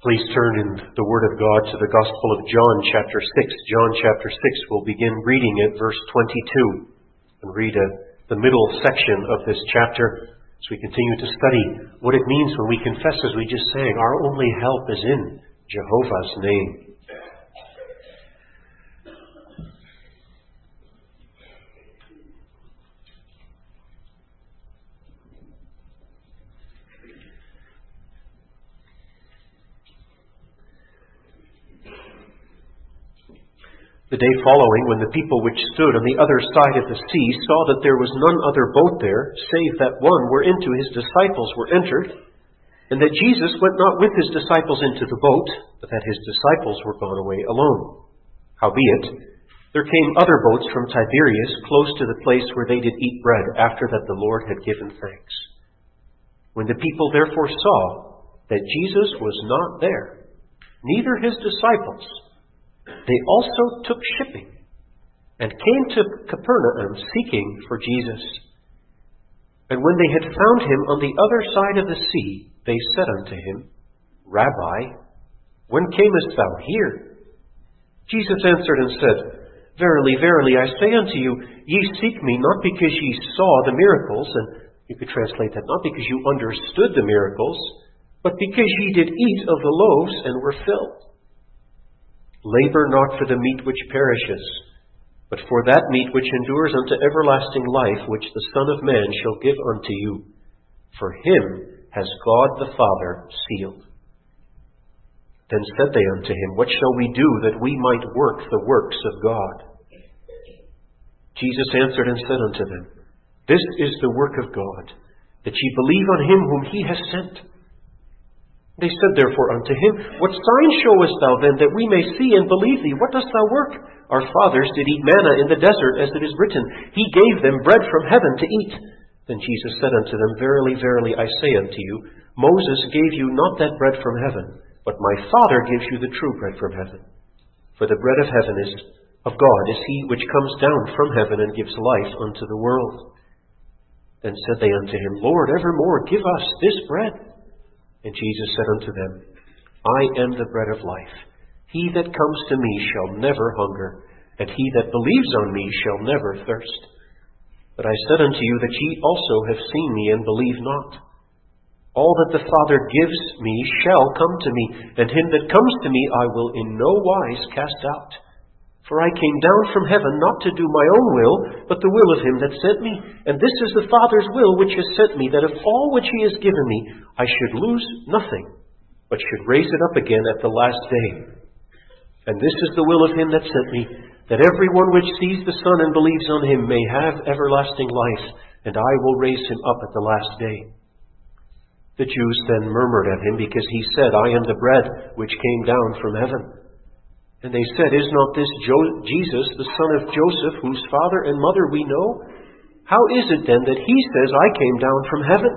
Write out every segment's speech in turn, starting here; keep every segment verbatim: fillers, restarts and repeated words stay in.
Please turn in the Word of God to the Gospel of John chapter six. John chapter six, we'll begin reading at verse twenty-two and read a, the middle section of this chapter as we continue to study what it means when we confess, as we just sang, our only help is in Jehovah's name. The day following, when the people which stood on the other side of the sea saw that there was none other boat there, save that one whereinto his disciples were entered, and that Jesus went not with his disciples into the boat, but that his disciples were gone away alone. Howbeit, there came other boats from Tiberias close to the place where they did eat bread, after that the Lord had given thanks. When the people therefore saw that Jesus was not there, neither his disciples, they also took shipping, and came to Capernaum seeking for Jesus. And when they had found him on the other side of the sea, they said unto him, Rabbi, when camest thou here? Jesus answered and said, Verily, verily, I say unto you, ye seek me not because ye saw the miracles, and you could translate that, not because you understood the miracles, but because ye did eat of the loaves and were filled. Labor not for the meat which perishes, but for that meat which endures unto everlasting life, which the Son of Man shall give unto you. For him has God the Father sealed. Then said they unto him, What shall we do that we might work the works of God? Jesus answered and said unto them, This is the work of God, that ye believe on him whom he has sent. They said therefore unto him, What sign showest thou then, that we may see and believe thee? What dost thou work? Our fathers did eat manna in the desert, as it is written, He gave them bread from heaven to eat. Then Jesus said unto them, Verily, verily, I say unto you, Moses gave you not that bread from heaven, but my Father gives you the true bread from heaven. For the bread of heaven is of God is he which comes down from heaven and gives life unto the world. Then said they unto him, Lord, evermore give us this bread. And Jesus said unto them, I am the bread of life. He that comes to me shall never hunger, and he that believes on me shall never thirst. But I said unto you that ye also have seen me and believe not. All that the Father gives me shall come to me, and him that comes to me I will in no wise cast out. For I came down from heaven not to do my own will, but the will of him that sent me. And this is the Father's will which has sent me, that of all which he has given me, I should lose nothing, but should raise it up again at the last day. And this is the will of him that sent me, that every one which sees the Son and believes on him may have everlasting life, and I will raise him up at the last day. The Jews then murmured at him, because he said, I am the bread which came down from heaven. And they said, Is not this jo- Jesus, the son of Joseph, whose father and mother we know? How is it then that he says, I came down from heaven?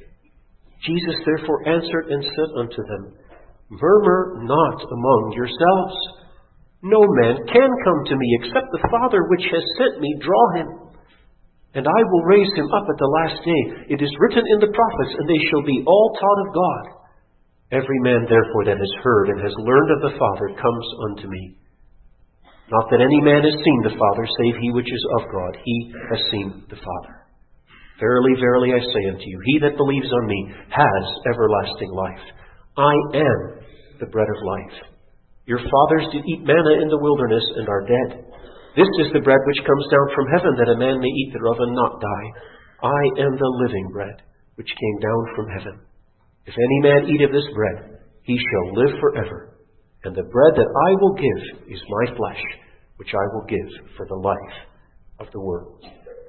Jesus therefore answered and said unto them, Murmur not among yourselves. No man can come to me except the Father which has sent me draw him. And I will raise him up at the last day. It is written in the prophets, and they shall be all taught of God. Every man, therefore, that has heard and has learned of the Father comes unto me. Not that any man has seen the Father, save he which is of God. He has seen the Father. Verily, verily, I say unto you, he that believes on me has everlasting life. I am the bread of life. Your fathers did eat manna in the wilderness and are dead. This is the bread which comes down from heaven, that a man may eat thereof and not die. I am the living bread which came down from heaven. If any man eat of this bread, he shall live forever. And the bread that I will give is my flesh, which I will give for the life of the world.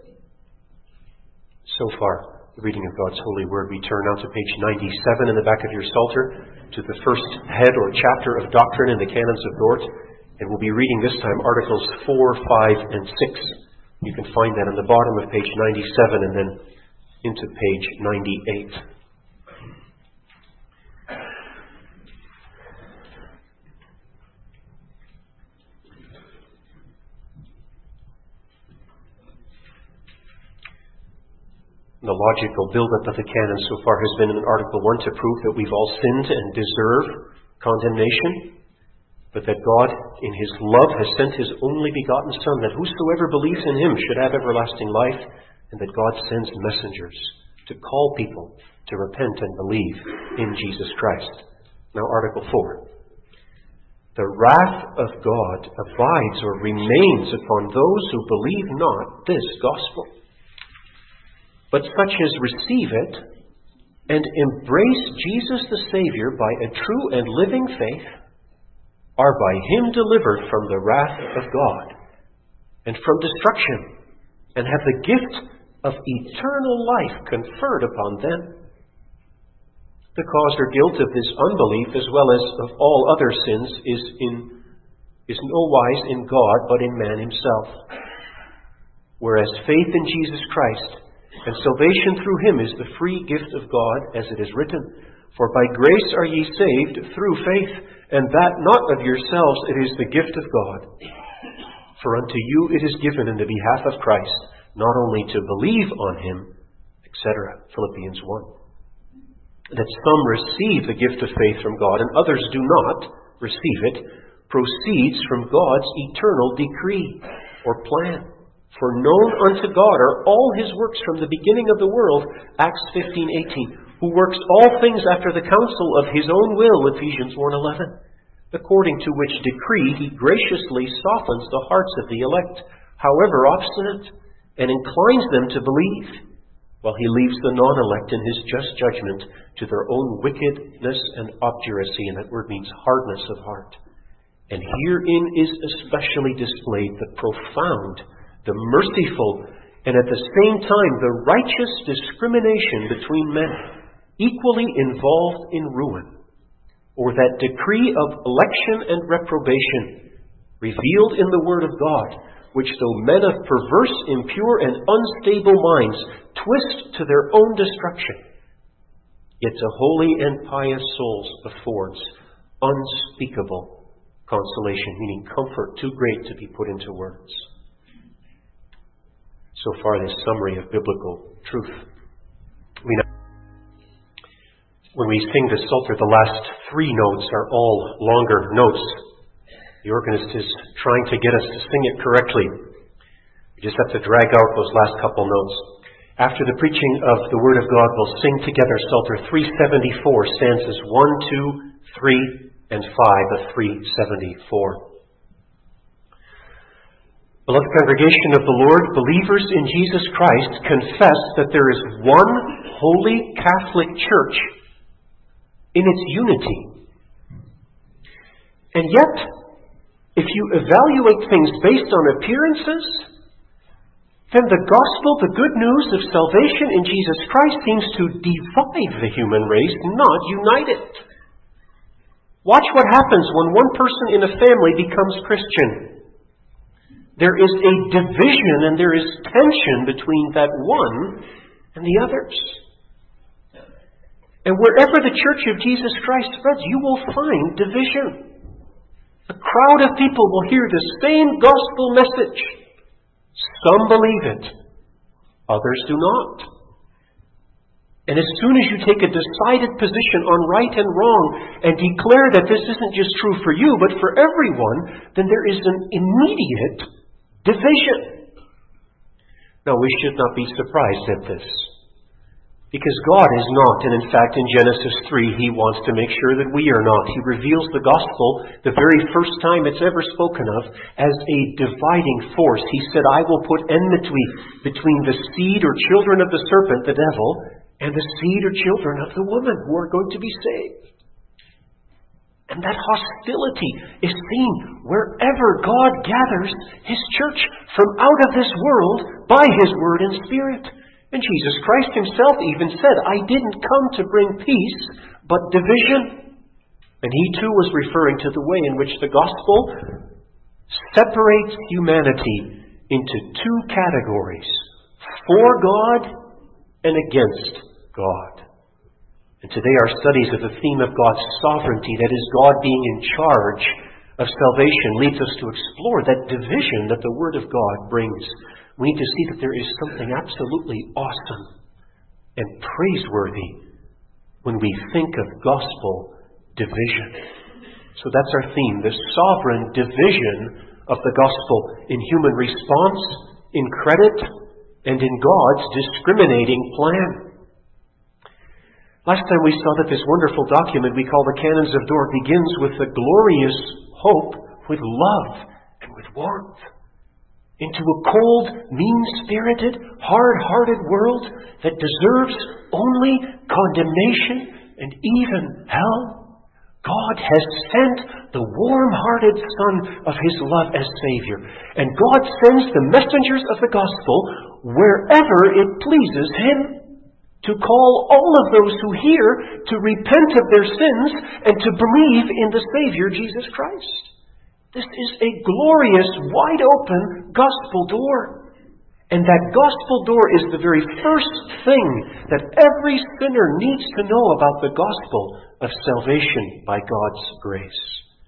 So far, the reading of God's holy word. We turn now to page ninety-seven in the back of your Psalter, to the first head or chapter of doctrine in the Canons of Dort. And we'll be reading this time Articles four, five, and six. You can find that on the bottom of page ninety-seven and then into page ninety-eight. The logical build-up of the canon so far has been in Article one to prove that we've all sinned and deserve condemnation, but that God, in His love, has sent His only begotten Son, that whosoever believes in Him should have everlasting life, and that God sends messengers to call people to repent and believe in Jesus Christ. Now, Article four. The wrath of God abides or remains upon those who believe not this gospel, but such as receive it and embrace Jesus the Savior by a true and living faith are by Him delivered from the wrath of God and from destruction, and have the gift of eternal life conferred upon them. The cause or guilt of this unbelief, as well as of all other sins, is in is no wise in God, but in man himself. Whereas faith in Jesus Christ and salvation through Him is the free gift of God, as it is written, "For by grace are ye saved through faith, and that not of yourselves, it is the gift of God. For unto you it is given in the behalf of Christ, not only to believe on Him," et cetera. Philippians one. That some receive the gift of faith from God and others do not receive it, proceeds from God's eternal decree or plan. For known unto God are all His works from the beginning of the world, Acts fifteen eighteen, who works all things after the counsel of His own will, Ephesians one eleven, according to which decree He graciously softens the hearts of the elect, however obstinate, and inclines them to believe, while He leaves the non-elect in His just judgment to their own wickedness and obduracy. And that word means hardness of heart. And herein is especially displayed the profound, the merciful, and at the same time the righteous discrimination between men, equally involved in ruin, or that decree of election and reprobation, revealed in the Word of God, which though men of perverse, impure, and unstable minds twist to their own destruction, yet to holy and pious souls affords unspeakable consolation, meaning comfort too great to be put into words. So far, this summary of biblical truth. We know when we sing the Psalter, the last three notes are all longer notes. The organist is trying to get us to sing it correctly. We just have to drag out those last couple notes. After the preaching of the Word of God, we'll sing together Psalter three seventy-four, stanzas one, two, three, and five of three seventy-four. Beloved congregation of the Lord, believers in Jesus Christ confess that there is one holy Catholic Church in its unity. And yet, if you evaluate things based on appearances, then the gospel, the good news of salvation in Jesus Christ, seems to divide the human race, not unite it. Watch what happens when one person in a family becomes Christian. There is a division and there is tension between that one and the others. And wherever the Church of Jesus Christ spreads, you will find division. A crowd of people will hear the same gospel message. Some believe it, others do not. And as soon as you take a decided position on right and wrong and declare that this isn't just true for you, but for everyone, then there is an immediate division. Now, we should not be surprised at this, because God is not, and in fact in Genesis three He wants to make sure that we are not. He reveals the gospel the very first time it's ever spoken of as a dividing force. He said, "I will put enmity between the seed or children of the serpent, the devil, and the seed or children of the woman who are going to be saved." And that hostility is seen wherever God gathers His church from out of this world by His word and Spirit. And Jesus Christ Himself even said, "I didn't come to bring peace, but division." And He too was referring to the way in which the gospel separates humanity into two categories: for God and against God. And today our studies of the theme of God's sovereignty, that is, God being in charge of salvation, leads us to explore that division that the Word of God brings. We need to see that there is something absolutely awesome and praiseworthy when we think of gospel division. So that's our theme, the sovereign division of the gospel in human response, in credit, and in God's discriminating plan. Last time we saw that this wonderful document we call the Canons of Dort begins with the glorious hope, with love and with warmth, into a cold, mean-spirited, hard-hearted world that deserves only condemnation and even hell. God has sent the warm-hearted Son of His love as Savior, and God sends the messengers of the gospel wherever it pleases Him, to call all of those who hear to repent of their sins and to believe in the Savior, Jesus Christ. This is a glorious, wide-open gospel door. And that gospel door is the very first thing that every sinner needs to know about the gospel of salvation by God's grace.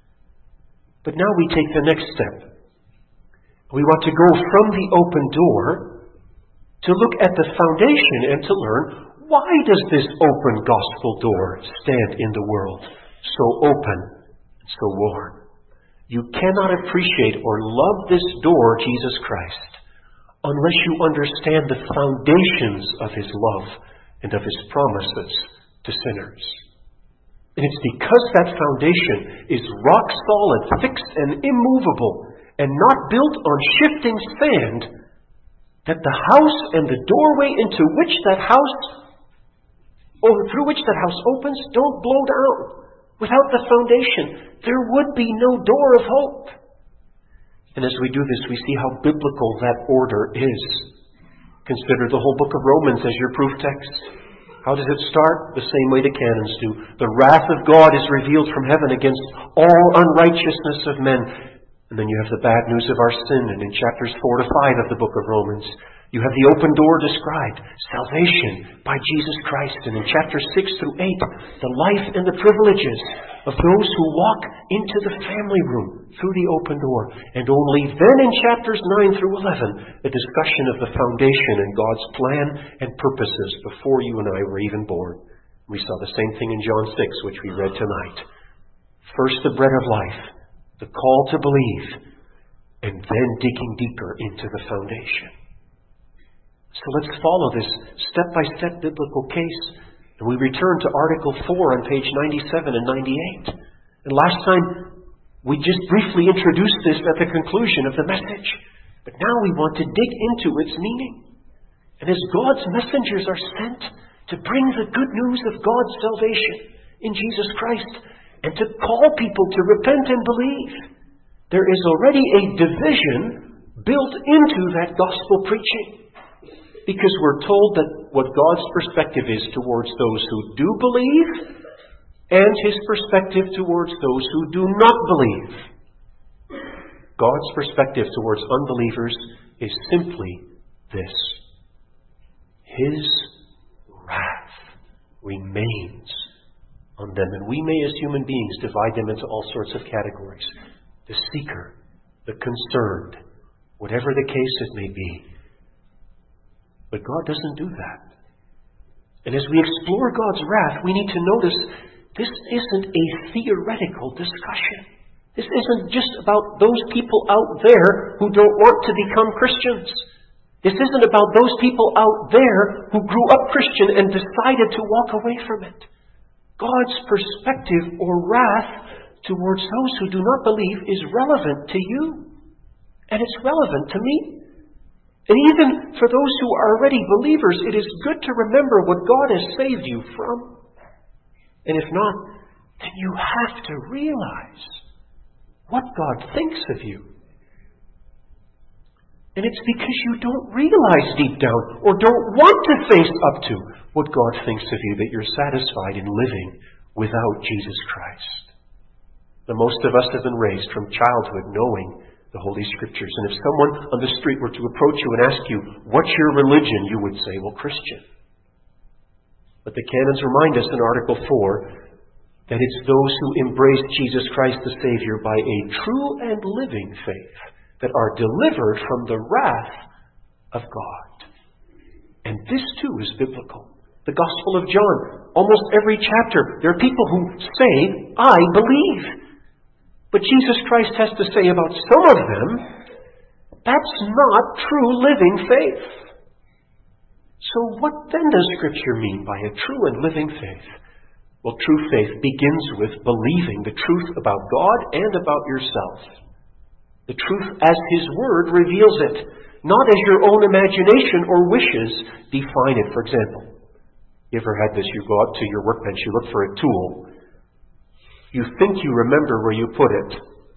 But now we take the next step. We want to go from the open door to look at the foundation and to learn, why does this open gospel door stand in the world so open and so warm? You cannot appreciate or love this door, Jesus Christ, unless you understand the foundations of His love and of His promises to sinners. And it's because that foundation is rock solid, fixed and immovable, and not built on shifting sand, that the house and the doorway into which that house, or through which that house opens, don't blow down. Without the foundation, there would be no door of hope. And as we do this, we see how biblical that order is. Consider the whole book of Romans as your proof text. How does it start? The same way the canons do. The wrath of God is revealed from heaven against all unrighteousness of men. And then you have the bad news of our sin. And in chapters four to five of the book of Romans, you have the open door described, salvation by Jesus Christ. And in chapters six through eight, the life and the privileges of those who walk into the family room through the open door. And only then in chapters nine through eleven, a discussion of the foundation and God's plan and purposes before you and I were even born. We saw the same thing in John six, which we read tonight. First the bread of life, the call to believe, and then digging deeper into the foundation. So let's follow this step-by-step biblical case. And we return to Article four on page ninety-seven and ninety-eight. And last time, we just briefly introduced this at the conclusion of the message. But now we want to dig into its meaning. And as God's messengers are sent to bring the good news of God's salvation in Jesus Christ, and to call people to repent and believe, there is already a division built into that gospel preaching. Because we're told that what God's perspective is towards those who do believe, and His perspective towards those who do not believe. God's perspective towards unbelievers is simply this: His wrath remains on them. And we may, as human beings, divide them into all sorts of categories. The seeker, the concerned, whatever the case it may be. But God doesn't do that. And as we explore God's wrath, we need to notice this isn't a theoretical discussion. This isn't just about those people out there who don't want to become Christians. This isn't about those people out there who grew up Christian and decided to walk away from it. God's perspective or wrath towards those who do not believe is relevant to you. And it's relevant to me. And even for those who are already believers, it is good to remember what God has saved you from. And if not, then you have to realize what God thinks of you. And it's because you don't realize deep down, or don't want to face up to, what God thinks of you, that you're satisfied in living without Jesus Christ. The most of us have been raised from childhood knowing the Holy Scriptures. And if someone on the street were to approach you and ask you, what's your religion? You would say, well, Christian. But the canons remind us in Article four that it's those who embrace Jesus Christ the Savior by a true and living faith that are delivered from the wrath of God. And this too is biblical. The Gospel of John, almost every chapter, there are people who say, I believe. But Jesus Christ has to say about some of them, that's not true living faith. So what then does Scripture mean by a true and living faith? Well, true faith begins with believing the truth about God and about yourself. The truth as His Word reveals it, not as your own imagination or wishes define it. For example, you ever had this? You go out to your workbench, you look for a tool. You think you remember where you put it,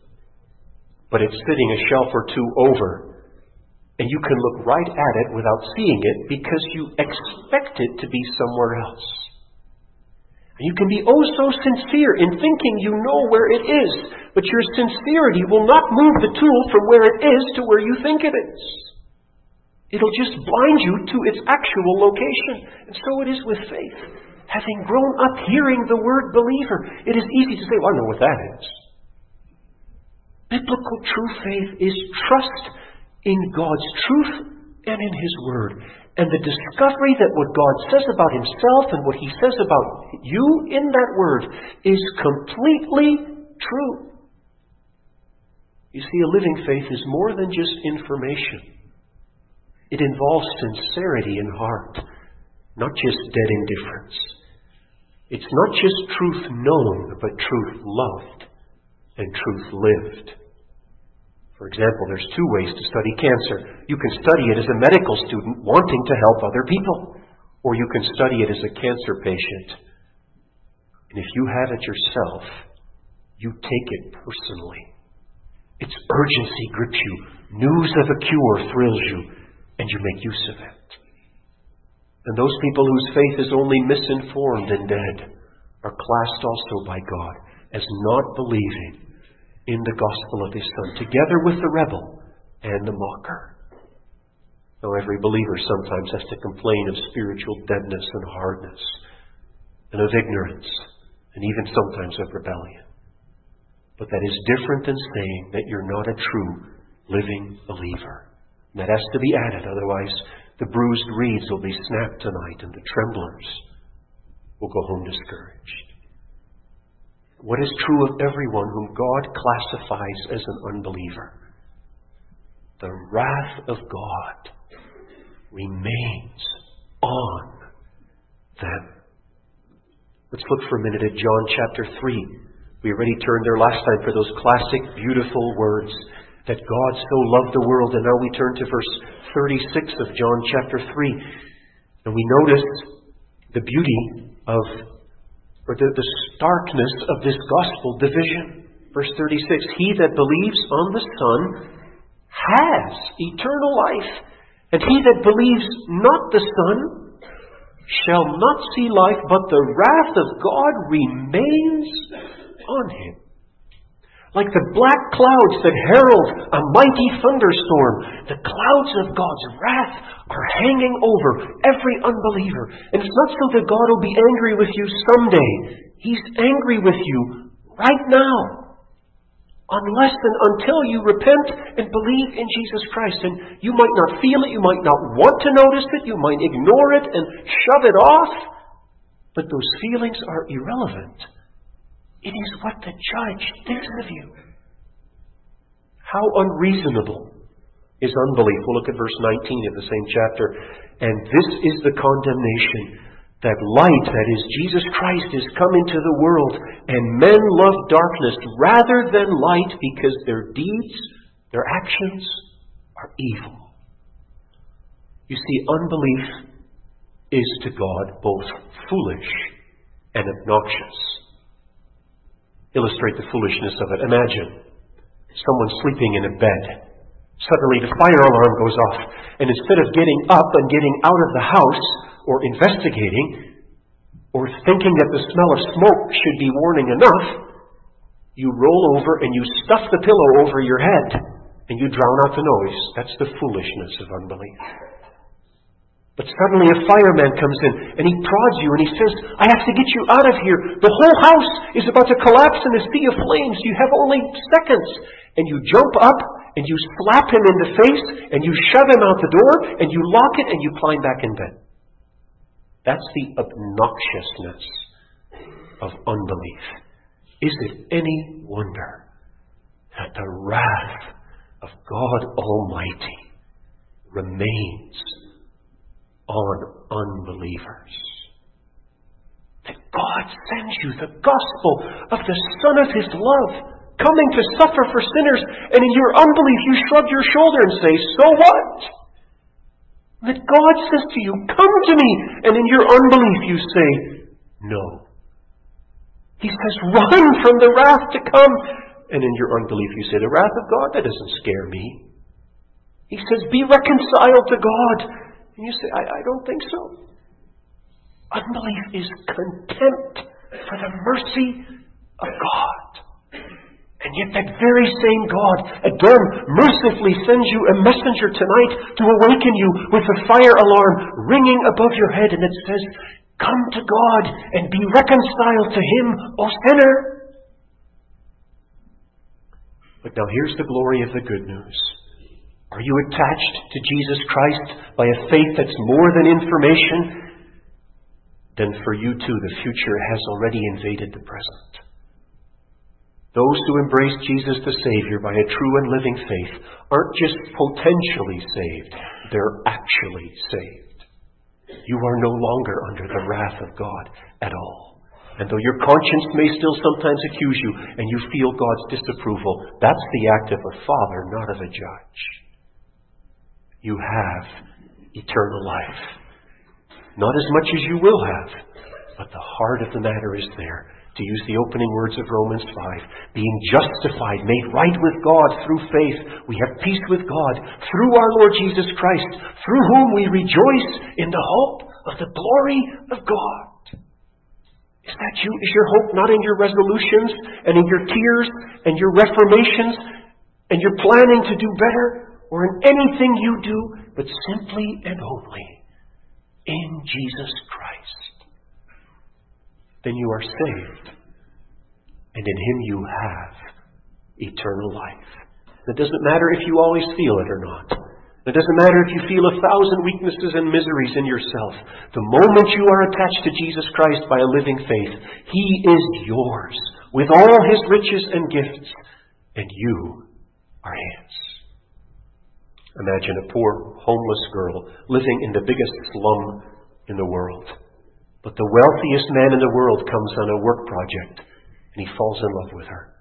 but it's sitting a shelf or two over, and you can look right at it without seeing it because you expect it to be somewhere else. And you can be oh so sincere in thinking you know where it is, but your sincerity will not move the tool from where it is to where you think it is. It'll just blind you to its actual location. And so it is with faith. Having grown up hearing the word believer, it is easy to say, well, I know what that is. Biblical true faith is trust in God's truth and in His Word. And the discovery that what God says about Himself and what He says about you in that Word is completely true. You see, a living faith is more than just information. It involves sincerity in heart, not just dead indifference. It's not just truth known, but truth loved and truth lived. For example, there's two ways to study cancer. You can study it as a medical student wanting to help other people, or you can study it as a cancer patient. And if you have it yourself, you take it personally. Its urgency grips you. News of a cure thrills you, and you make use of it. And those people whose faith is only misinformed and dead are classed also by God as not believing in the gospel of His Son, together with the rebel and the mocker. Now, every believer sometimes has to complain of spiritual deadness and hardness, and of ignorance, and even sometimes of rebellion. But that is different than saying that you're not a true living believer. And that has to be added, otherwise the bruised reeds will be snapped tonight, and the tremblers will go home discouraged. What is true of everyone whom God classifies as an unbeliever? The wrath of God remains on them. Let's look for a minute at John chapter three. We already turned there last time for those classic, beautiful words that God so loved the world. And now we turn to verse thirty-six of John chapter three. And we notice the beauty of, or the, the starkness of this gospel division. Verse thirty-six, he that believes on the Son has eternal life. And he that believes not the Son shall not see life, but the wrath of God remains on him. Like the black clouds that herald a mighty thunderstorm, the clouds of God's wrath are hanging over every unbeliever. And it's not so that God will be angry with you someday. He's angry with you right now. Unless and until you repent and believe in Jesus Christ. And you might not feel it, you might not want to notice it, you might ignore it and shove it off. But those feelings are irrelevant. It is what the judge thinks of you. How unreasonable is unbelief. We'll look at verse nineteen of the same chapter. And this is the condemnation, that light, that is Jesus Christ, is come into the world, and men love darkness rather than light because their deeds, their actions are evil. You see, unbelief is to God both foolish and obnoxious. Illustrate the foolishness of it. Imagine someone sleeping in a bed. Suddenly the fire alarm goes off, and instead of getting up and getting out of the house or investigating or thinking that the smell of smoke should be warning enough, you roll over and you stuff the pillow over your head and you drown out the noise. That's the foolishness of unbelief. But suddenly a fireman comes in and he prods you and he says, I have to get you out of here. The whole house is about to collapse in a sea of flames. You have only seconds. And you jump up and you slap him in the face and you shove him out the door and you lock it and you climb back in bed. That's the obnoxiousness of unbelief. Is it any wonder the wrath of God Almighty remains on unbelievers. That God sends you the gospel of the Son of His love, coming to suffer for sinners, and in your unbelief you shrug your shoulder and say, so what? That God says to you, come to me, and in your unbelief you say, no. He says, run from the wrath to come, and in your unbelief you say, the wrath of God, that doesn't scare me. He says, be reconciled to God. And you say, I, I don't think so. Unbelief is contempt for the mercy of God. And yet that very same God, again, mercifully sends you a messenger tonight to awaken you with a fire alarm ringing above your head. And it says, come to God and be reconciled to Him, O sinner. But now here's the glory of the good news. Are you attached to Jesus Christ by a faith that's more than information? Then for you too, the future has already invaded the present. Those who embrace Jesus the Savior by a true and living faith aren't just potentially saved, they're actually saved. You are no longer under the wrath of God at all. And though your conscience may still sometimes accuse you and you feel God's disapproval, that's the act of a father, not of a judge. You have eternal life. Not as much as you will have, but the heart of the matter is there. To use the opening words of Romans five, being justified, made right with God through faith, we have peace with God through our Lord Jesus Christ, through whom we rejoice in the hope of the glory of God. Is that you? Is your hope not in your resolutions and in your tears and your reformations and your planning to do better or in anything you do, but simply and only in Jesus Christ? Then you are saved. And in Him you have eternal life. It doesn't matter if you always feel it or not. It doesn't matter if you feel a thousand weaknesses and miseries in yourself. The moment you are attached to Jesus Christ by a living faith, He is yours with all His riches and gifts, and you are His. Imagine a poor, homeless girl living in the biggest slum in the world. But the wealthiest man in the world comes on a work project, and he falls in love with her.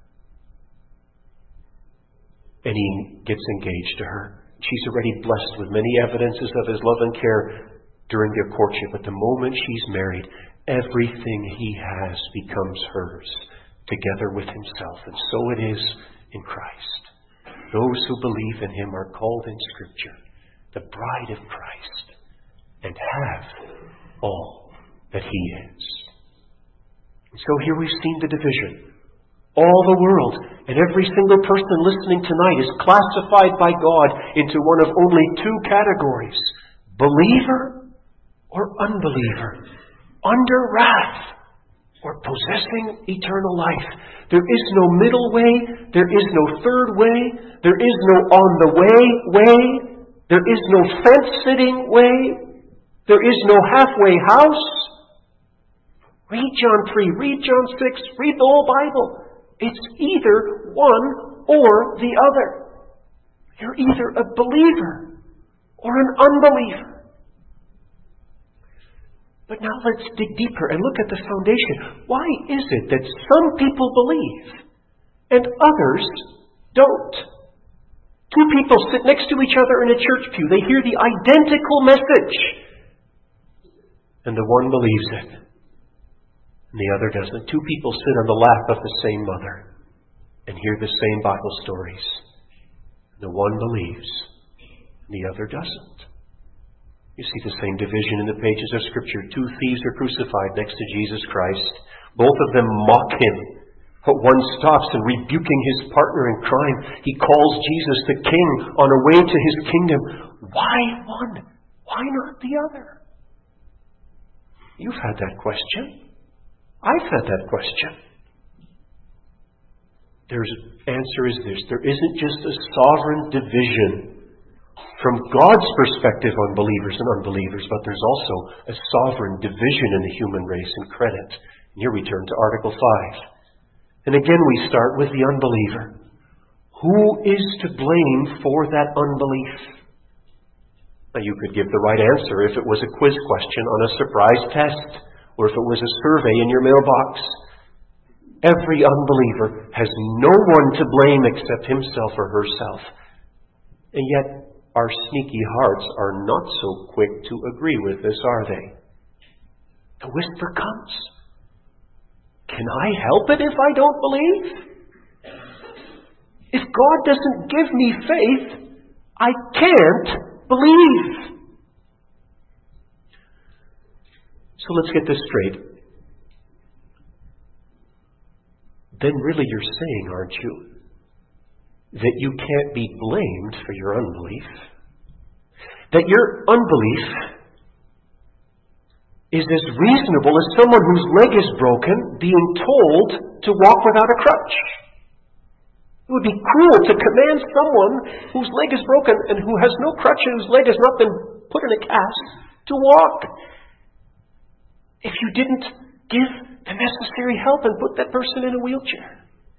And he gets engaged to her. She's already blessed with many evidences of his love and care during their courtship. But the moment she's married, everything he has becomes hers, together with himself. And so it is in Christ. Those who believe in Him are called in Scripture the bride of Christ, and have all that He is. And so here we've seen the division. All the world and every single person listening tonight is classified by God into one of only two categories: believer or unbeliever, under wrath or possessing eternal life. There is no middle way, there is no third way, there is no on the way way, there is no fence-sitting way, there is no halfway house. Read John three, read John six, read the whole Bible. It's either one or the other. You're either a believer or an unbeliever. But now let's dig deeper and look at the foundation. Why is it that some people believe and others don't? Two people sit next to each other in a church pew. They hear the identical message. And the one believes it, and the other doesn't. Two people sit on the lap of the same mother and hear the same Bible stories. The one believes, and the other doesn't. You see the same division in the pages of Scripture. Two thieves are crucified next to Jesus Christ. Both of them mock Him. But one stops and, rebuking his partner in crime, he calls Jesus the King on a way to His kingdom. Why one? Why not the other? You've had that question. I've had that question. The answer is this: there isn't just a sovereign division from God's perspective on believers and unbelievers, but there's also a sovereign division in the human race and credit. And here we turn to Article five. And again we start with the unbeliever. Who is to blame for that unbelief? Now, you could give the right answer if it was a quiz question on a surprise test, or if it was a survey in your mailbox. Every unbeliever has no one to blame except himself or herself. And yet, our sneaky hearts are not so quick to agree with this, are they? The whisper comes. Can I help it if I don't believe? If God doesn't give me faith, I can't believe. So let's get this straight. Then really you're saying, aren't you, that you can't be blamed for your unbelief? That your unbelief is as reasonable as someone whose leg is broken being told to walk without a crutch? It would be cruel to command someone whose leg is broken and who has no crutch and whose leg has not been put in a cast to walk. If you didn't give the necessary help and put that person in a wheelchair.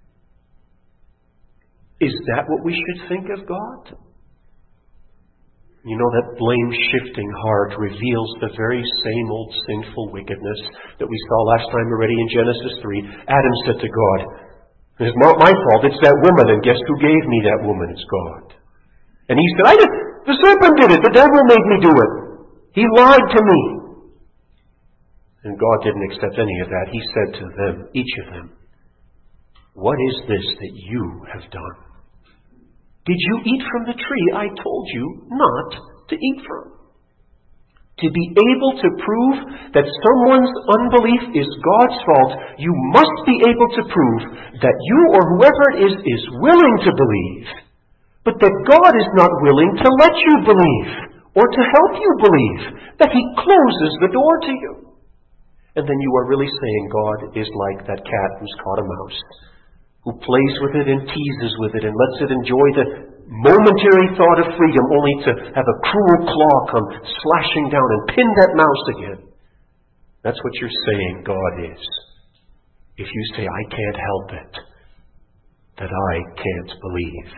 Is that what we should think of God? You know, that blame-shifting heart reveals the very same old sinful wickedness that we saw last time already in Genesis three. Adam said to God, "It's not my fault, it's that woman, and guess who gave me that woman? It's God." And he said, I did, the serpent did it, the devil made me do it. He lied to me. And God didn't accept any of that. He said to them, each of them, "What is this that you have done? Did you eat from the tree I told you not to eat from?" To be able to prove that someone's unbelief is God's fault, you must be able to prove that you or whoever it is is willing to believe, but that God is not willing to let you believe or to help you believe, that He closes the door to you. And then you are really saying God is like that cat who's caught a mouse, who plays with it and teases with it and lets it enjoy the momentary thought of freedom, only to have a cruel claw come slashing down and pin that mouse again. That's what you're saying God is. If you say, "I can't help it, that I can't believe."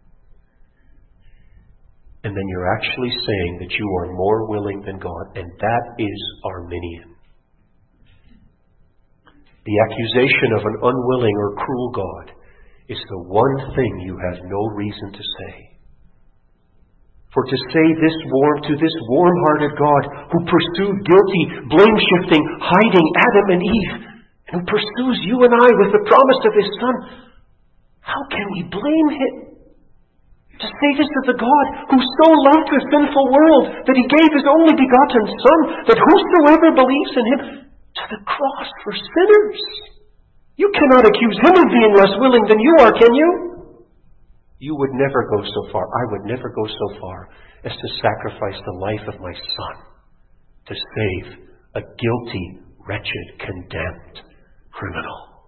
And then you're actually saying that you are more willing than God, and that is Arminian. The accusation of an unwilling or cruel God is the one thing you have no reason to say. For to say this warm to this warm-hearted God who pursued guilty, blame-shifting, hiding Adam and Eve, and who pursues you and I with the promise of His Son, how can we blame Him? To say this to the God who so loved the sinful world that He gave His only begotten Son, that whosoever believes in Him, to the cross for sinners. You cannot accuse Him of being less willing than you are, can you? You would never go so far, I would never go so far as to sacrifice the life of my son to save a guilty, wretched, condemned criminal.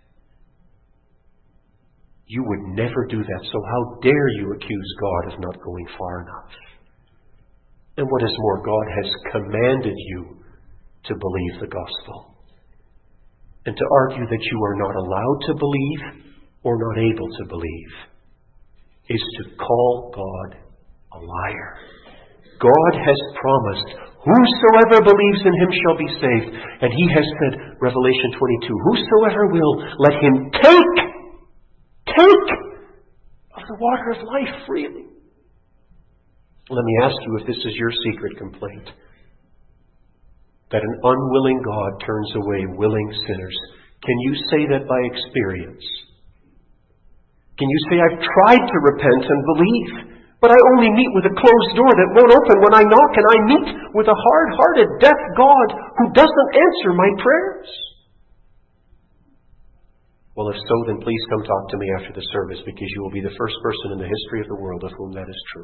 You would never do that, so how dare you accuse God of not going far enough? And what is more, God has commanded you to believe the gospel. And to argue that you are not allowed to believe or not able to believe is to call God a liar. God has promised, whosoever believes in Him shall be saved. And He has said, Revelation twenty-two, whosoever will, let him take, take of the water of life freely. Let me ask you if this is your secret complaint, that an unwilling God turns away willing sinners. Can you say that by experience? Can you say, I've tried to repent and believe, but I only meet with a closed door that won't open when I knock, and I meet with a hard-hearted, deaf God who doesn't answer my prayers? Well, if so, then please come talk to me after the service, because you will be the first person in the history of the world of whom that is true.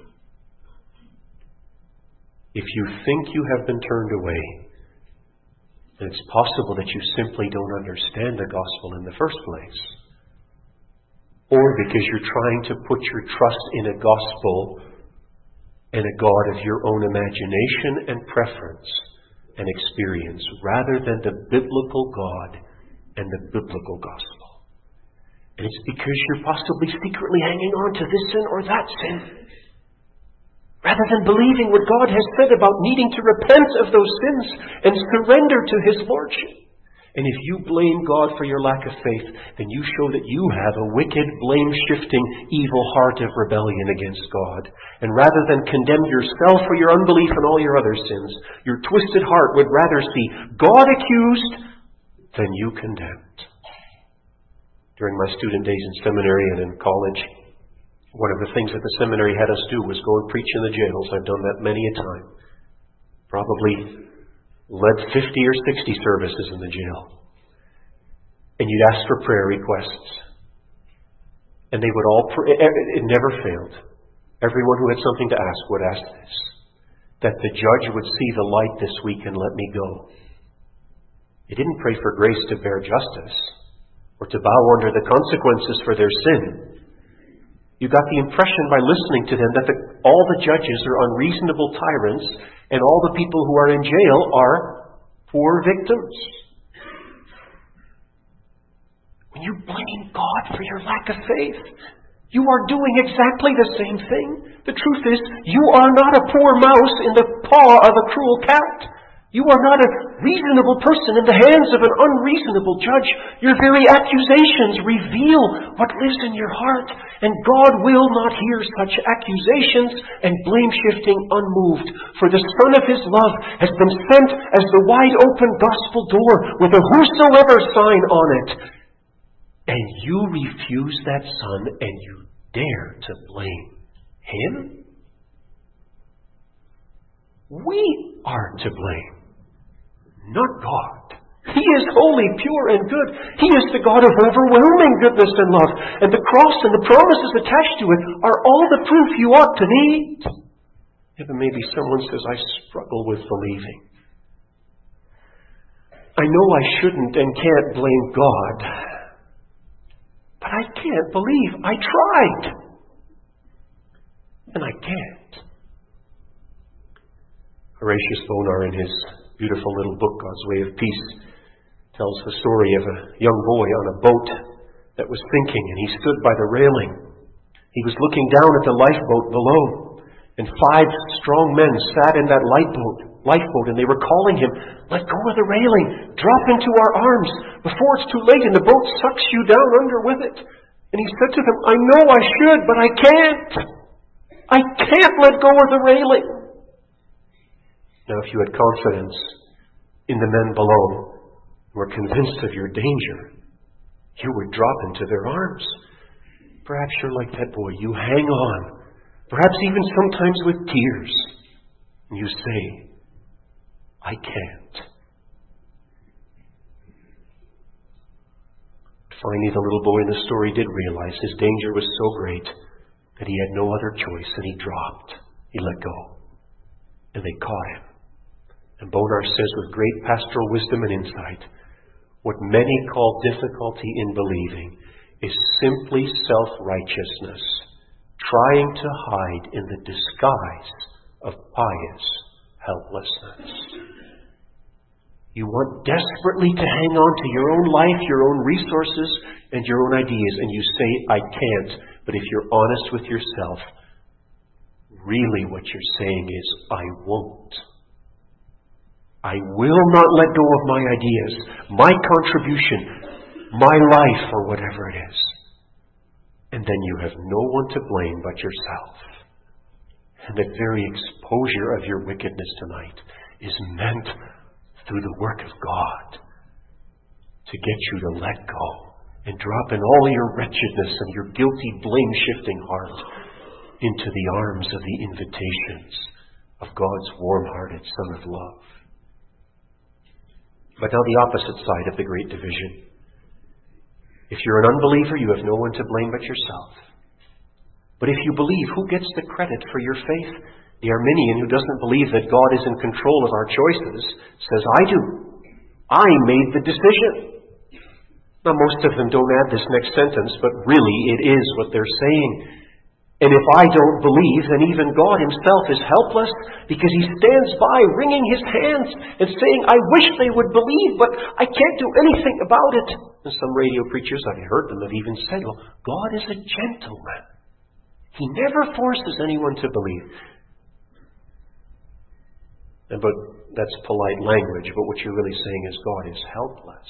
If you think you have been turned away, then it's possible that you simply don't understand the gospel in the first place. Or because you're trying to put your trust in a gospel and a God of your own imagination and preference and experience, rather than the biblical God and the biblical gospel. And it's because you're possibly secretly hanging on to this sin or that sin, rather than believing what God has said about needing to repent of those sins and surrender to His Lordship. And if you blame God for your lack of faith, then you show that you have a wicked, blame-shifting, evil heart of rebellion against God. And rather than condemn yourself for your unbelief and all your other sins, your twisted heart would rather see God accused than you condemned. During my student days in seminary and in college, one of the things that the seminary had us do was go and preach in the jails. I've done that many a time. Probably led fifty or sixty services in the jail. And you'd ask for prayer requests. And they would all pray. It never failed. Everyone who had something to ask would ask this: that the judge would see the light this week and let me go. They didn't pray for grace to bear justice or to bow under the consequences for their sin. You got the impression by listening to them that the, all the judges are unreasonable tyrants and all the people who are in jail are poor victims. When you blame God for your lack of faith, you are doing exactly the same thing. The truth is, you are not a poor mouse in the paw of a cruel cat. You are not a reasonable person in the hands of an unreasonable judge. Your very accusations reveal what lives in your heart, and God will not hear such accusations and blame-shifting unmoved. For the Son of His love has been sent as the wide-open gospel door with a whosoever sign on it. And you refuse that Son, and you dare to blame Him? We are to blame, not God. He is holy, pure, and good. He is the God of overwhelming goodness and love. And the cross and the promises attached to it are all the proof you ought to need. Yeah, but maybe someone says, I struggle with believing. I know I shouldn't and can't blame God, but I can't believe. I tried, and I can't. Horatius Bonar, in his beautiful little book, God's Way of Peace, tells the story of a young boy on a boat that was sinking, and he stood by the railing. He was looking down at the lifeboat below, and five strong men sat in that lifeboat, lifeboat, and they were calling him, let go of the railing, drop into our arms, before it's too late and the boat sucks you down under with it. And he said to them, I know I should, but I can't. I can't let go of the railing. Now, if you had confidence in the men below, were convinced of your danger, you would drop into their arms. Perhaps you're like that boy. You hang on, perhaps even sometimes with tears, and you say, I can't. Finally, the little boy in the story did realize his danger was so great that he had no other choice, and he dropped. He let go. And they caught him. And Bonar says with great pastoral wisdom and insight, what many call difficulty in believing is simply self-righteousness, trying to hide in the disguise of pious helplessness. You want desperately to hang on to your own life, your own resources, and your own ideas, and you say, I can't. But if you're honest with yourself, really what you're saying is, I won't. I will not let go of my ideas, my contribution, my life, or whatever it is. And then you have no one to blame but yourself. And that very exposure of your wickedness tonight is meant through the work of God to get you to let go and drop in all your wretchedness and your guilty, blame-shifting heart into the arms of the invitations of God's warm-hearted Son of love. But now the opposite side of the great division. If you're an unbeliever, you have no one to blame but yourself. But if you believe, who gets the credit for your faith? The Arminian, who doesn't believe that God is in control of our choices, says, I do. I made the decision. Now, most of them don't add this next sentence, but really it is what they're saying. And if I don't believe, then even God Himself is helpless, because He stands by wringing His hands and saying, I wish they would believe, but I can't do anything about it. And some radio preachers, I've heard them, have even said, well, God is a gentleman. He never forces anyone to believe. And but that's polite language, but what you're really saying is God is helpless.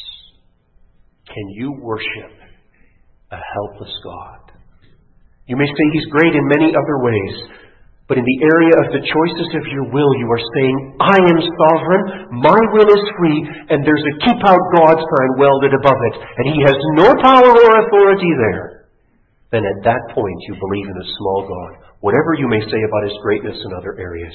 Can you worship a helpless God? You may say He's great in many other ways, but in the area of the choices of your will, you are saying, I am sovereign, my will is free, and there's a keep out God sign welded above it, and He has no power or authority there. Then at that point you believe in a small God, whatever you may say about His greatness in other areas.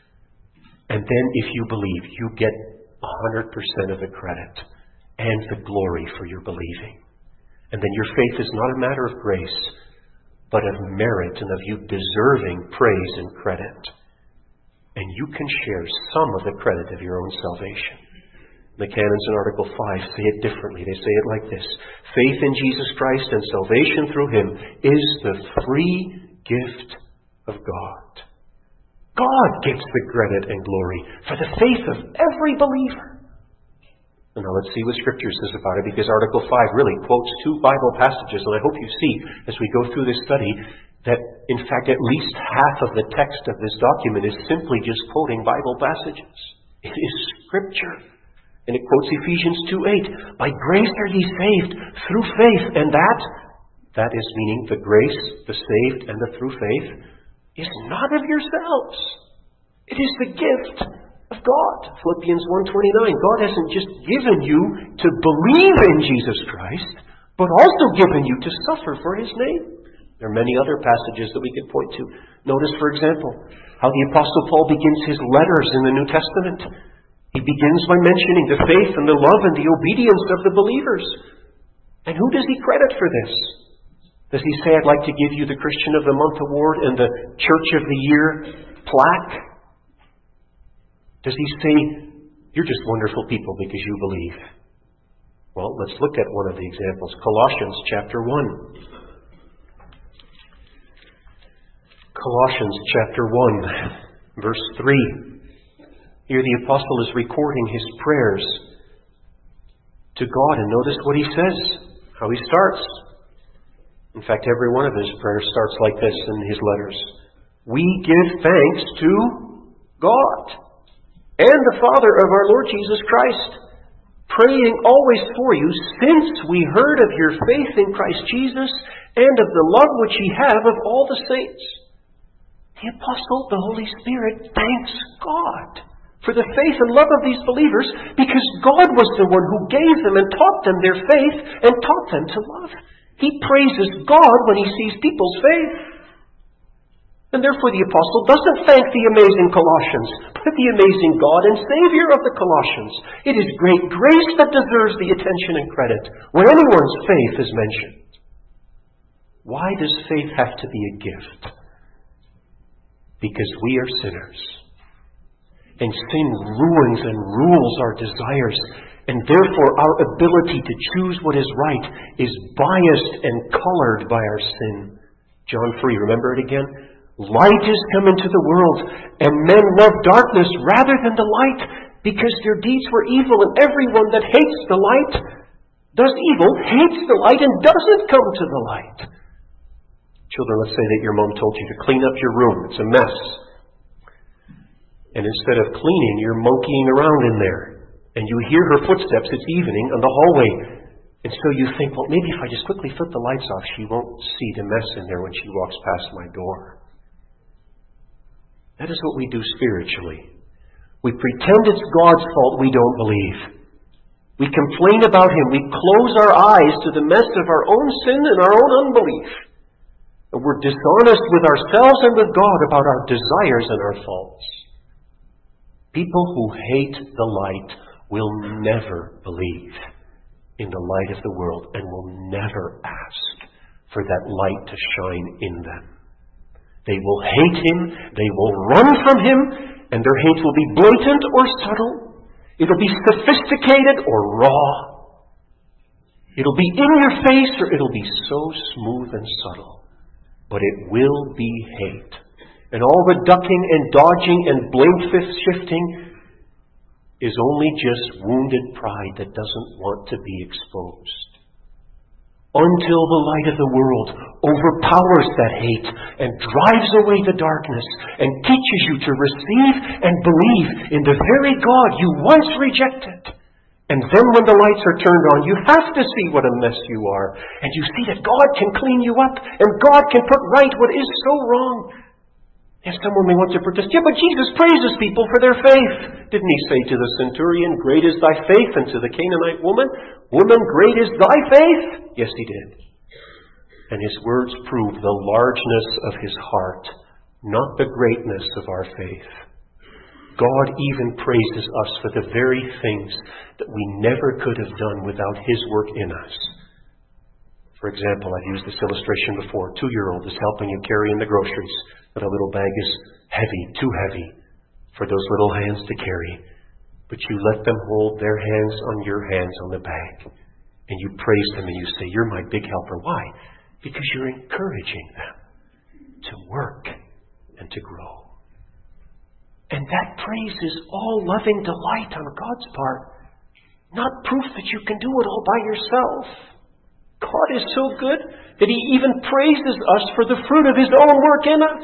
And then if you believe, you get one hundred percent of the credit and the glory for your believing. And then your faith is not a matter of grace, but of merit and of you deserving praise and credit. And you can share some of the credit of your own salvation. The canons in Article five say it differently. They say it like this. Faith in Jesus Christ and salvation through Him is the free gift of God. God gets the credit and glory for the faith of every believer. And now let's see what Scripture says about it, because Article five really quotes two Bible passages, and I hope you see, as we go through this study, that in fact at least half of the text of this document is simply just quoting Bible passages. It is Scripture. And it quotes Ephesians two eight. By grace are ye saved through faith, and that, that is meaning the grace, the saved, and the through faith, is not of yourselves. It is the gift of God. Philippians one twenty-nine. God hasn't just given you to believe in Jesus Christ, but also given you to suffer for His name. There are many other passages that we could point to. Notice, for example, how the Apostle Paul begins his letters in the New Testament. He begins by mentioning the faith and the love and the obedience of the believers. And who does he credit for this? Does he say, I'd like to give you the Christian of the Month award and the Church of the Year plaque? Does he say, you're just wonderful people because you believe? Well, let's look at one of the examples. Colossians chapter one. Colossians chapter one, verse three. Here the apostle is recording his prayers to God, and notice what he says, how he starts. In fact, every one of his prayers starts like this in his letters. We give thanks to God and the Father of our Lord Jesus Christ, praying always for you, since we heard of your faith in Christ Jesus and of the love which ye have of all the saints. The apostle, the Holy Spirit, thanks God for the faith and love of these believers, because God was the one who gave them and taught them their faith and taught them to love. He praises God when he sees people's faith. And therefore the apostle doesn't thank the amazing Colossians, but the amazing God and Savior of the Colossians. It is great grace that deserves the attention and credit when anyone's faith is mentioned. Why does faith have to be a gift? Because we are sinners. And sin ruins and rules our desires. And therefore our ability to choose what is right is biased and colored by our sin. John three, remember it again? Light is come into the world, and men love darkness rather than the light, because their deeds were evil, and everyone that hates the light does evil, hates the light, and doesn't come to the light. Children, let's say that your mom told you to clean up your room. It's a mess. And instead of cleaning, you're monkeying around in there. And you hear her footsteps, it's evening, on the hallway. And so you think, well, maybe if I just quickly flip the lights off, she won't see the mess in there when she walks past my door. That is what we do spiritually. We pretend it's God's fault we don't believe. We complain about Him. We close our eyes to the mess of our own sin and our own unbelief. And we're dishonest with ourselves and with God about our desires and our faults. People who hate the light will never believe in the light of the world and will never ask for that light to shine in them. They will hate Him, they will run from Him, and their hate will be blatant or subtle. It'll be sophisticated or raw. It'll be in your face or it'll be so smooth and subtle. But it will be hate. And all the ducking and dodging and blame shifting is only just wounded pride that doesn't want to be exposed. until the light of the world overpowers that hate and drives away the darkness and teaches you to receive and believe in the very God you once rejected. And then when the lights are turned on, you have to see what a mess you are. And you see that God can clean you up and God can put right what is so wrong. And someone may want to protest, yeah, but Jesus praises people for their faith. Didn't he say to the centurion, great is thy faith, and to the Canaanite woman, woman, great is thy faith? Yes, he did. And his words prove the largeness of his heart, not the greatness of our faith. God even praises us for the very things that we never could have done without his work in us. For example, I've used this illustration before. A two-year-old is helping you carry in the groceries, but a little bag is heavy, too heavy for those little hands to carry. But you let them hold their hands on your hands on the bag. And you praise them and you say, you're my big helper. Why? Because you're encouraging them to work and to grow. And that praise is all loving delight on God's part, not proof that you can do it all by yourself. God is so good that he even praises us for the fruit of his own work in us.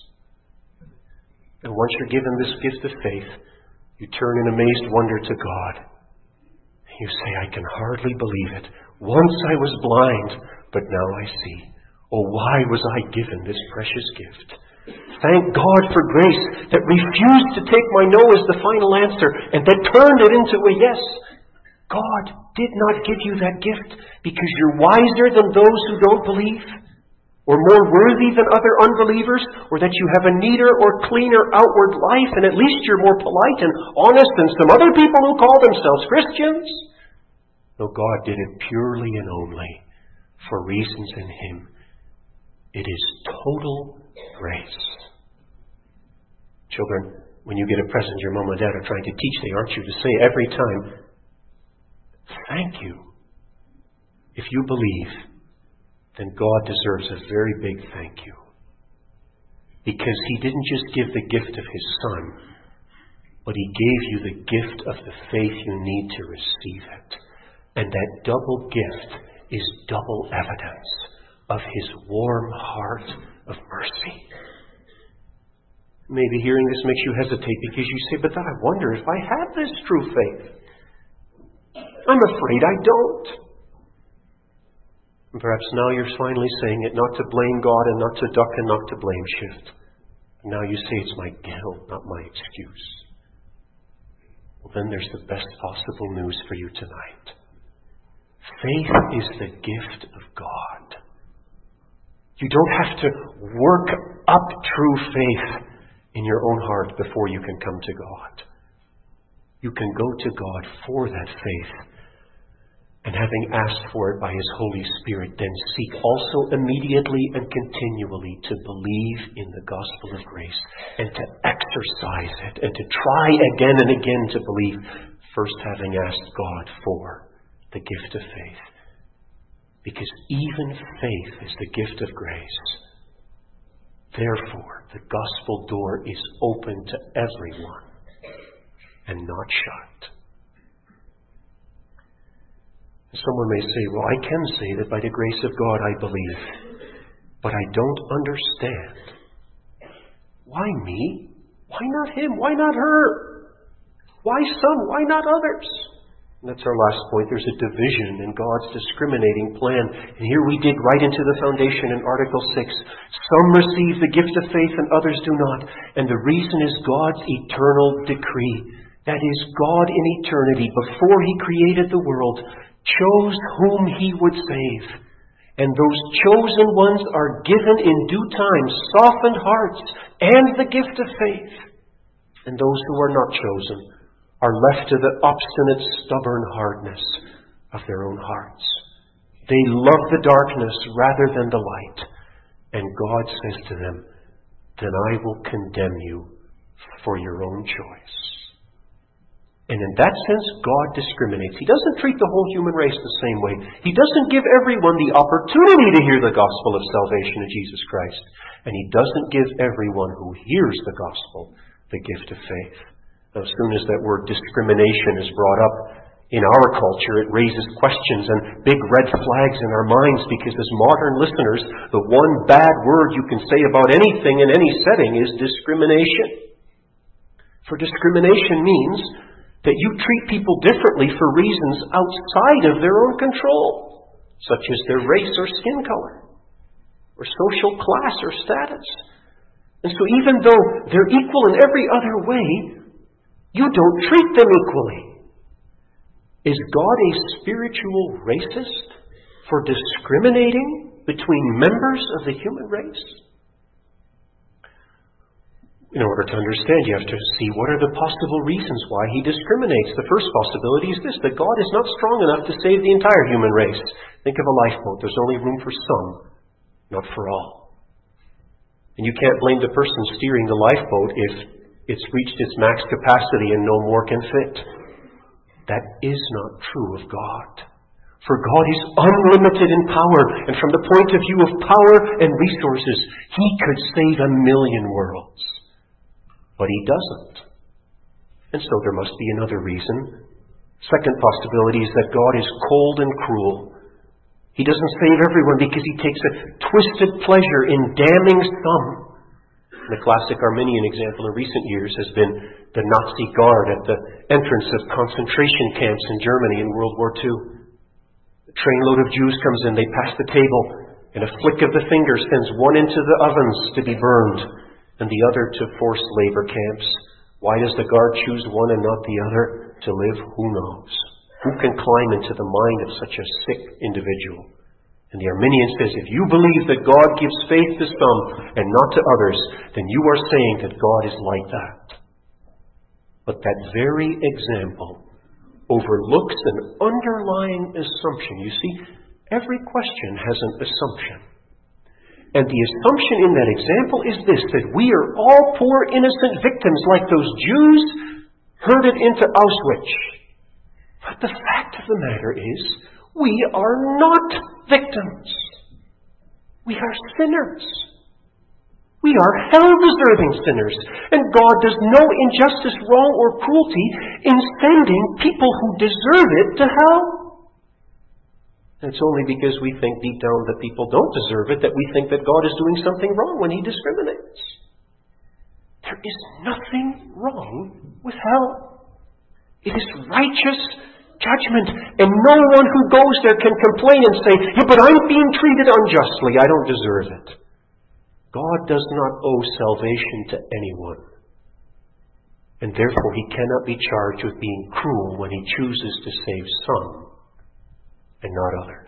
And once you're given this gift of faith, you turn in amazed wonder to God. You say, I can hardly believe it. Once I was blind, but now I see. Oh, why was I given this precious gift? Thank God for grace that refused to take my no as the final answer and that turned it into a yes. God did not give you that gift because you're wiser than those who don't believe, or more worthy than other unbelievers, or that you have a neater or cleaner outward life and at least you're more polite and honest than some other people who call themselves Christians. No, God did it purely and only for reasons in him. It is total grace. Children, when you get a present your mom and dad are trying to teach, they aren't you to say every time, thank you. If you believe, then God deserves a very big thank you. Because he didn't just give the gift of his Son, but he gave you the gift of the faith you need to receive it. And that double gift is double evidence of his warm heart of mercy. Maybe hearing this makes you hesitate because you say, but then I wonder if I have this true faith. I'm afraid I don't. And perhaps now you're finally saying it not to blame God and not to duck and not to blame shift. Now you say it's my guilt, not my excuse. Well, then there's the best possible news for you tonight. Faith is the gift of God. You don't have to work up true faith in your own heart before you can come to God. You can go to God for that faith, and having asked for it by his Holy Spirit, then seek also immediately and continually to believe in the gospel of grace and to exercise it and to try again and again to believe, first having asked God for the gift of faith. Because even faith is the gift of grace. Therefore, the gospel door is open to everyone and not shut. Someone may say, well, I can say that by the grace of God I believe, but I don't understand. Why me? Why not him? Why not her? Why some? Why not others? And that's our last point. There's a division in God's discriminating plan. And here we dig right into the foundation in Article six. Some receive the gift of faith and others do not. And the reason is God's eternal decree. That is, God in eternity, before he created the world, chose whom he would save. And those chosen ones are given in due time softened hearts and the gift of faith. And those who are not chosen are left to the obstinate, stubborn hardness of their own hearts. They love the darkness rather than the light. And God says to them, then I will condemn you for your own choice. And in that sense, God discriminates. He doesn't treat the whole human race the same way. He doesn't give everyone the opportunity to hear the gospel of salvation in Jesus Christ. And he doesn't give everyone who hears the gospel the gift of faith. Now, as soon as that word discrimination is brought up In our culture, it raises questions and big red flags in our minds because as modern listeners, the one bad word you can say about anything in any setting is discrimination. For discrimination means that you treat people differently for reasons outside of their own control, such as their race or skin color, or social class or status. And so even though they're equal in every other way, you don't treat them equally. Is God a spiritual racist for discriminating between members of the human race? In order to understand, you have to see what are the possible reasons why he discriminates. The first possibility is this, that God is not strong enough to save the entire human race. Think of a lifeboat. There's only room for some, not for all. And you can't blame the person steering the lifeboat if it's reached its max capacity and no more can fit. That is not true of God. For God is unlimited in power, and from the point of view of power and resources, he could save a million worlds. But he doesn't. And so there must be another reason. Second possibility is that God is cold and cruel. He doesn't save everyone because he takes a twisted pleasure in damning some. The classic Arminian example in recent years has been the Nazi guard at the entrance of concentration camps in Germany in World War Two. A trainload of Jews comes in, they pass the table, and a flick of the finger sends one into the ovens to be burned, and the other to forced labor camps. Why does the guard choose one and not the other? To live, who knows? Who can climb into the mind of such a sick individual? And the Arminian says, if you believe that God gives faith to some and not to others, then you are saying that God is like that. But that very example overlooks an underlying assumption. You see, every question has an assumption. And the assumption in that example is this, that we are all poor innocent victims like those Jews herded into Auschwitz. But the fact of the matter is, we are not victims. We are sinners. We are hell-deserving sinners. And God does no injustice, wrong, or cruelty in sending people who deserve it to hell. And it's only because we think deep down that people don't deserve it that we think that God is doing something wrong when he discriminates. There is nothing wrong with hell. It is righteous judgment, and no one who goes there can complain and say, yeah, but I'm being treated unjustly, I don't deserve it. God does not owe salvation to anyone, and therefore he cannot be charged with being cruel when he chooses to save some and not others.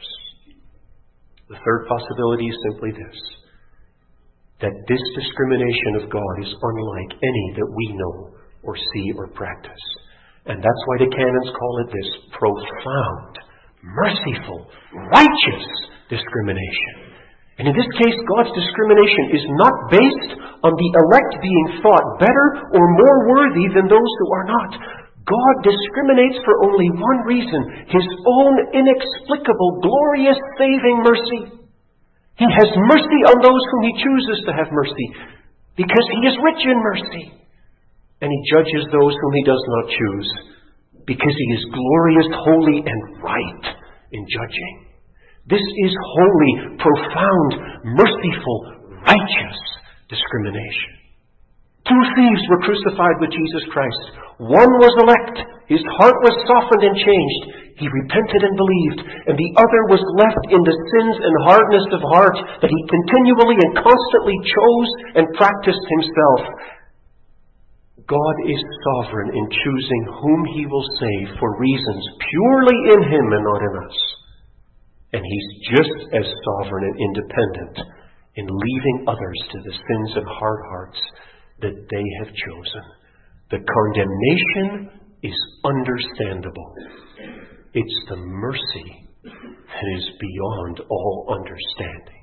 The third possibility is simply this, that this discrimination of God is unlike any that we know or see or practice. And that's why the canons call it this profound, merciful, righteous discrimination. And in this case, God's discrimination is not based on the elect being thought better or more worthy than those who are not. God discriminates for only one reason, his own inexplicable, glorious, saving mercy. He has mercy on those whom he chooses to have mercy, because he is rich in mercy. And he judges those whom he does not choose, because he is glorious, holy, and right in judging. This is holy, profound, merciful, righteous discrimination. Two thieves were crucified with Jesus Christ. One was elect. His heart was softened and changed. He repented and believed. And the other was left in the sins and hardness of heart that he continually and constantly chose and practiced himself. God is sovereign in choosing whom he will save for reasons purely in him and not in us. And he's just as sovereign and independent in leaving others to the sins and hard hearts that they have chosen. The condemnation is understandable. It's the mercy that is beyond all understanding.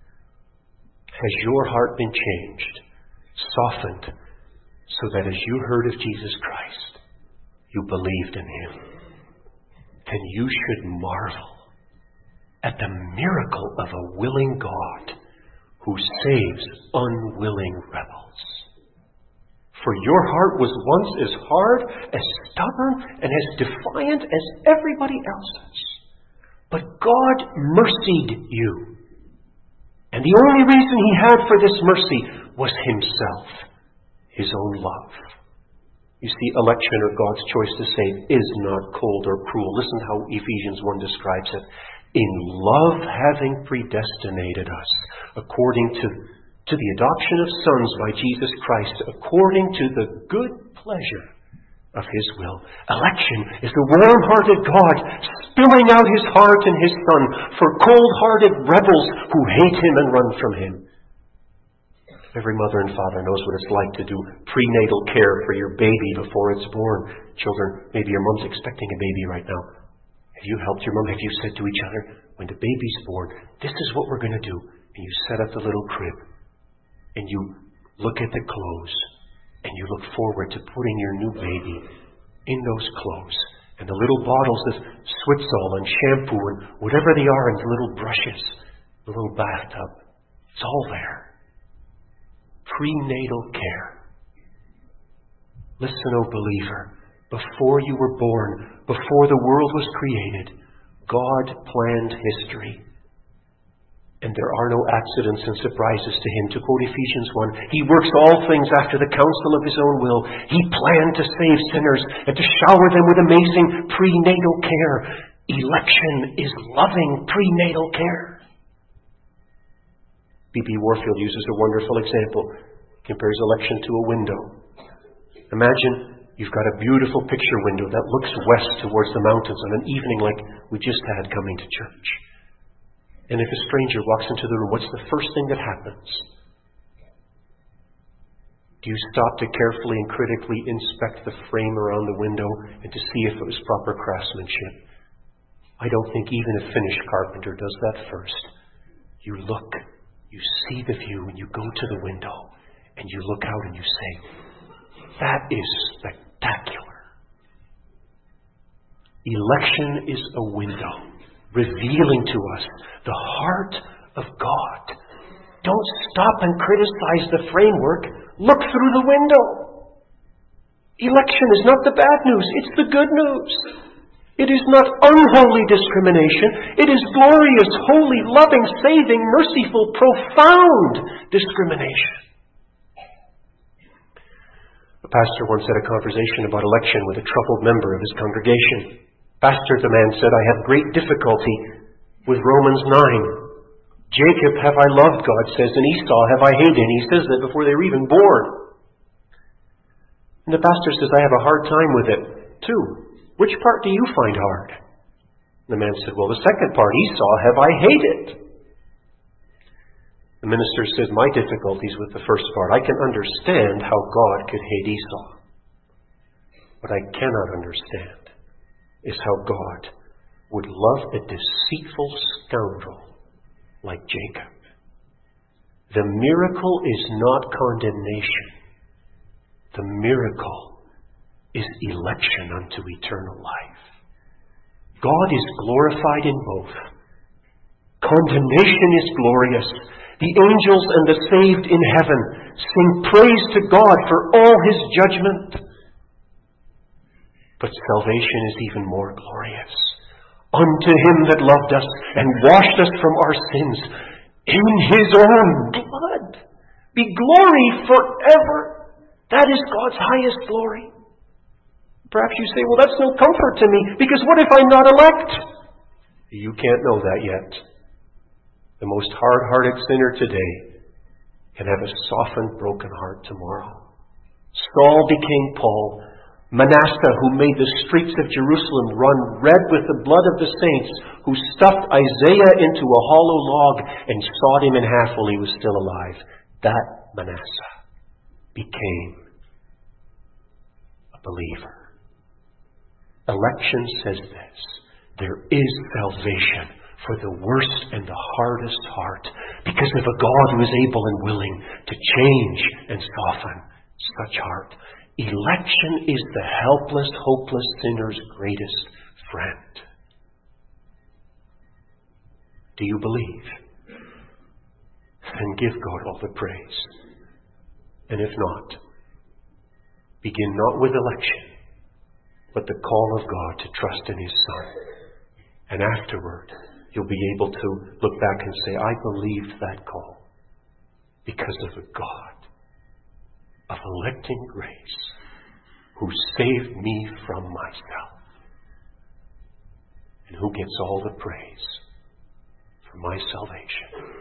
Has your heart been changed, softened, so that as you heard of Jesus Christ, you believed in him? Then you should marvel at the miracle of a willing God who saves unwilling rebels. For your heart was once as hard, as stubborn, and as defiant as everybody else's. But God mercied you. And the only reason He had for this mercy was Himself, His own love. You see, election, or God's choice to save, is not cold or cruel. Listen how Ephesians one describes it. In love having predestinated us, according to, to the adoption of sons by Jesus Christ, according to the good pleasure of His will. Election is the warm-hearted God spilling out His heart in His Son for cold-hearted rebels who hate Him and run from Him. Every mother and father knows what it's like to do prenatal care for your baby before it's born. Children, maybe your mom's expecting a baby right now. Have you helped your mom? Have you said to each other, when the baby's born, this is what we're going to do. And you set up the little crib. And you look at the clothes. And you look forward to putting your new baby in those clothes. And the little bottles of Switsol and shampoo and whatever they are, and the little brushes, the little bathtub. It's all there. Prenatal care. Listen, O believer, before you were born, before the world was created, God planned history. And there are no accidents and surprises to Him. To quote Ephesians one, He works all things after the counsel of His own will. He planned to save sinners and to shower them with amazing prenatal care. Election is loving prenatal care. B B Warfield uses a wonderful example. He compares election to a window. Imagine you've got a beautiful picture window that looks west towards the mountains on an evening like we just had coming to church. And if a stranger walks into the room, what's the first thing that happens? Do you stop to carefully and critically inspect the frame around the window and to see if it was proper craftsmanship? I don't think even a finished carpenter does that first. You look. You see the view and you go to the window and you look out and you say, that is spectacular. Election is a window revealing to us the heart of God. Don't stop and criticize the framework. Look through the window. Election is not the bad news, it's the good news. It is not unholy discrimination. It is glorious, holy, loving, saving, merciful, profound discrimination. A pastor once had a conversation about election with a troubled member of his congregation. Pastor, the man said, I have great difficulty with Romans nine. Jacob have I loved, God says, and Esau have I hated. And he says that before they were even born. And the pastor says, I have a hard time with it, too. Which part do you find hard? The man said, well, the second part, Esau have I hated. The minister says, my difficulty is with the first part. I can understand how God could hate Esau. What I cannot understand is how God would love a deceitful scoundrel like Jacob. The miracle is not condemnation. The miracle is election unto eternal life. God is glorified in both. Condemnation is glorious. The angels and the saved in heaven sing praise to God for all His judgment. But salvation is even more glorious. Unto Him that loved us and washed us from our sins in His own blood be glory forever. That is God's highest glory. Perhaps you say, well, that's no comfort to me, because what if I'm not elect? You can't know that yet. The most hard-hearted sinner today can have a softened, broken heart tomorrow. Saul became Paul. Manasseh, who made the streets of Jerusalem run red with the blood of the saints, who stuffed Isaiah into a hollow log and sawed him in half while he was still alive. That Manasseh became a believer. Election says this: there is salvation for the worst and the hardest heart because of a God who is able and willing to change and soften such heart. Election is the helpless, hopeless sinner's greatest friend. Do you believe? Then give God all the praise. And if not, begin not with election, but the call of God to trust in His Son. And afterward, you'll be able to look back and say, I believed that call because of a God of electing grace who saved me from myself and who gets all the praise for my salvation.